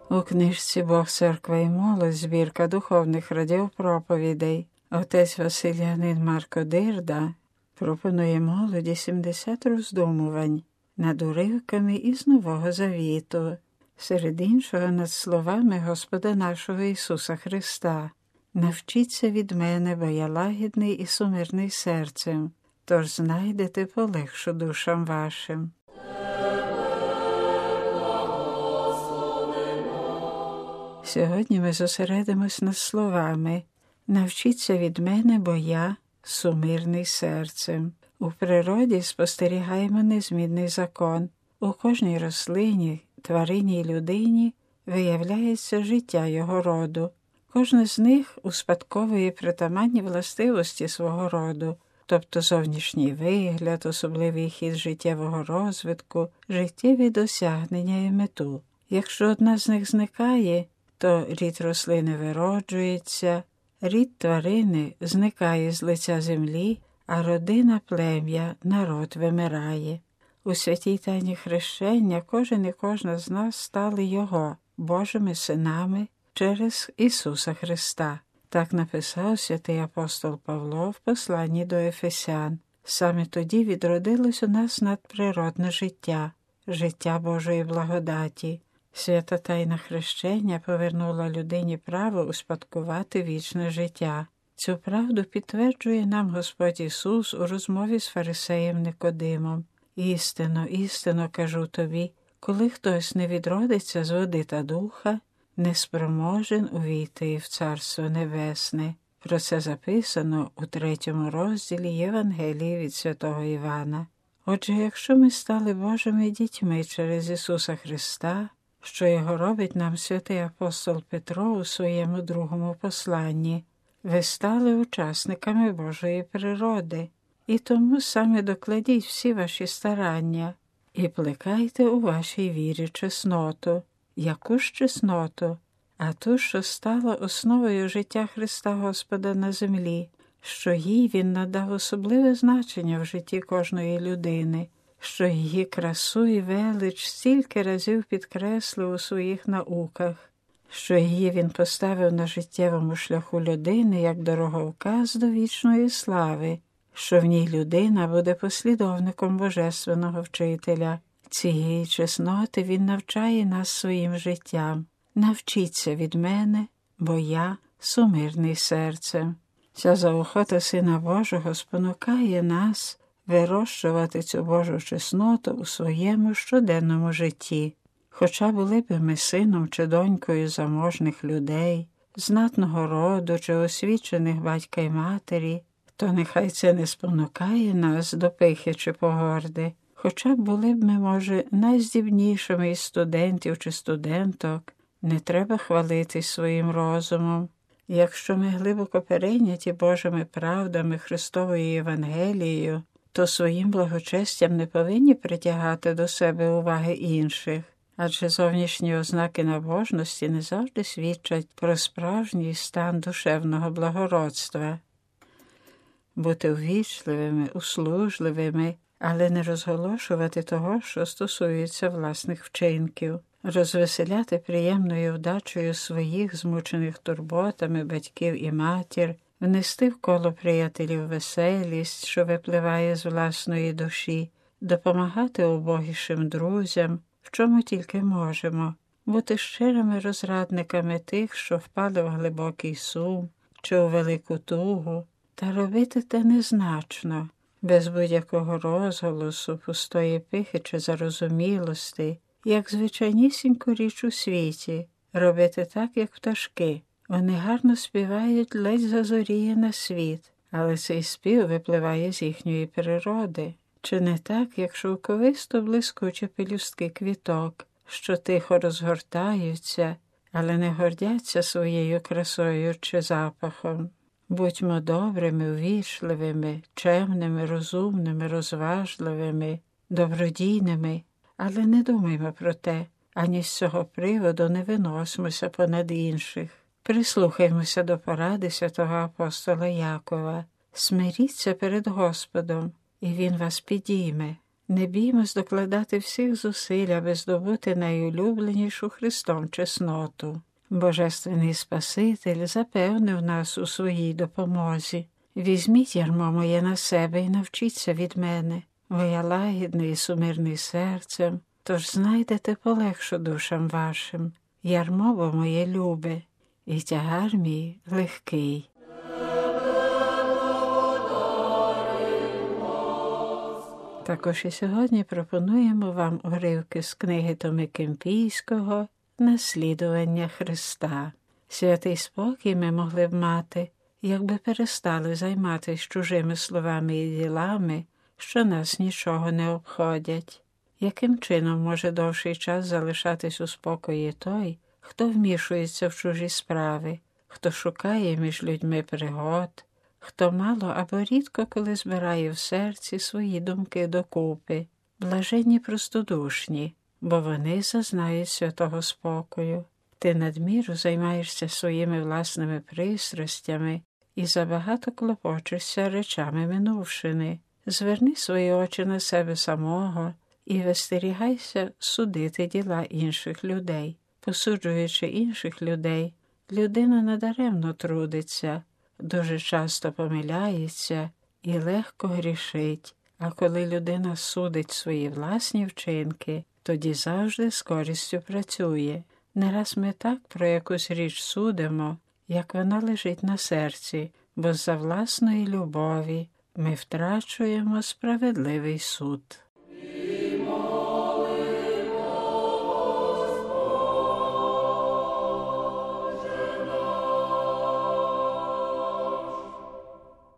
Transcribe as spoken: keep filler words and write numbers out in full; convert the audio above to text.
У книжці «Бог, церква і молодь» збірка духовних радіопроповідей отець Василянин Марко Дирда пропонує молоді сімдесят роздумувань над уривками із Нового Завіту, серед іншого над словами Господа нашого Ісуса Христа. «Навчіться від мене, бо я лагідний і сумирний серцем, тож знайдете полегшу душам вашим». Сьогодні ми зосередимось над словами «Навчіться від мене, бо я сумирний серцем». У природі спостерігаємо незмінний закон. У кожній рослині, тварині й людині виявляється життя його роду. Кожна з них успадковує притаманні властивості свого роду, тобто зовнішній вигляд, особливий хід життєвого розвитку, життєві досягнення і мету. Якщо одна з них зникає, то рід рослини вироджується, рід тварини зникає з лиця землі, а родина, плем'я, народ вимирає. У святій тайні хрещення кожен і кожна з нас стали Його, Божими синами, через Ісуса Христа. Так написав святий апостол Павло в посланні до Ефесян. Саме тоді відродилось у нас надприродне життя, життя Божої благодаті. Свята тайна хрещення повернула людині право успадкувати вічне життя. Цю правду підтверджує нам Господь Ісус у розмові з фарисеєм Никодимом. «Істинно, істинно кажу тобі, коли хтось не відродиться з води та духа, не спроможен увійти в Царство Небесне». Про це записано у третьому розділі Євангелії від святого Івана. Отже, якщо ми стали Божими дітьми через Ісуса Христа, що його робить нам святий апостол Петро у своєму другому посланні, ви стали учасниками Божої природи, і тому саме докладіть всі ваші старання і плекайте у вашій вірі чесноту. Яку ж чесноту? А ту, що стала основою життя Христа Господа на землі, що їй Він надав особливе значення в житті кожної людини, що її красу і велич стільки разів підкреслив у своїх науках, що її Він поставив на життєвому шляху людини як дороговказ до вічної слави, що в ній людина буде послідовником Божественного Вчителя. Цієї чесноти Він навчає нас своїм життям. «Навчіться від мене, бо я сумирний серцем». Ця заохота Сина Божого спонукає нас вирощувати цю Божу чесноту у своєму щоденному житті. Хоча були б ми сином чи донькою заможних людей, знатного роду чи освічених батька й матері, то нехай це не спонукає нас до пихи чи погорди. Хоча б були б ми, може, найздібнішими із студентів чи студенток, не треба хвалитись своїм розумом. Якщо ми глибоко перейняті Божими правдами Христовою Євангелією, то своїм благочестям не повинні притягати до себе уваги інших, адже зовнішні ознаки набожності не завжди свідчать про справжній стан душевного благородства. Бути ввічливими, услужливими, але не розголошувати того, що стосується власних вчинків, розвеселяти приємною вдачею своїх змучених турботами батьків і матір, внести в коло приятелів веселість, що випливає з власної душі, допомагати убогішим друзям, в чому тільки можемо, бути щирими розрадниками тих, що впали в глибокий сум чи у велику тугу, та робити те незначно, без будь-якого розголосу, пустої пихи чи зарозумілості, як звичайнісіньку річ у світі, робити так, як пташки. Вони гарно співають, ледь зазоріє на світ, але цей спів випливає з їхньої природи. Чи не так, як шовковисто блискучі пелюстки квіток, що тихо розгортаються, але не гордяться своєю красою чи запахом? Будьмо добрими, увічливими, чемними, розумними, розважливими, добродійними, але не думаймо про те, ані з цього приводу не виносимося понад інших. Прислухаймося до поради святого апостола Якова. Смиріться перед Господом, і Він вас підійме. Не біймось докладати всіх зусиль, аби здобути найулюбленішу Христом чесноту. Божественний Спаситель запевнив нас у своїй допомозі. «Візьміть ярмо моє на себе і навчіться від мене, бо я лагідний і сумирний серцем, тож знайдете полегшу душам вашим. Ярмо бо моє любе, і тягар мій легкий». Також і сьогодні пропонуємо вам уривки з книги Томи Кемпійського «Наслідування Христа». Святий спокій ми могли б мати, якби перестали займатися чужими словами і ділами, що нас нічого не обходять. Яким чином може довший час залишатись у спокої той, хто вмішується в чужі справи, хто шукає між людьми пригод, хто мало або рідко коли збирає в серці свої думки докупи? Блаженні простодушні, бо вони зазнають святого спокою. Ти надміру займаєшся своїми власними пристрастями і забагато клопочешся речами минувшини. Зверни свої очі на себе самого і вистерігайся судити діла інших людей. Посуджуючи інших людей, людина надаремно трудиться, дуже часто помиляється і легко грішить. А коли людина судить свої власні вчинки, тоді завжди з користю працює. Не раз ми так про якусь річ судимо, як вона лежить на серці, бо за власної любові ми втрачуємо справедливий суд.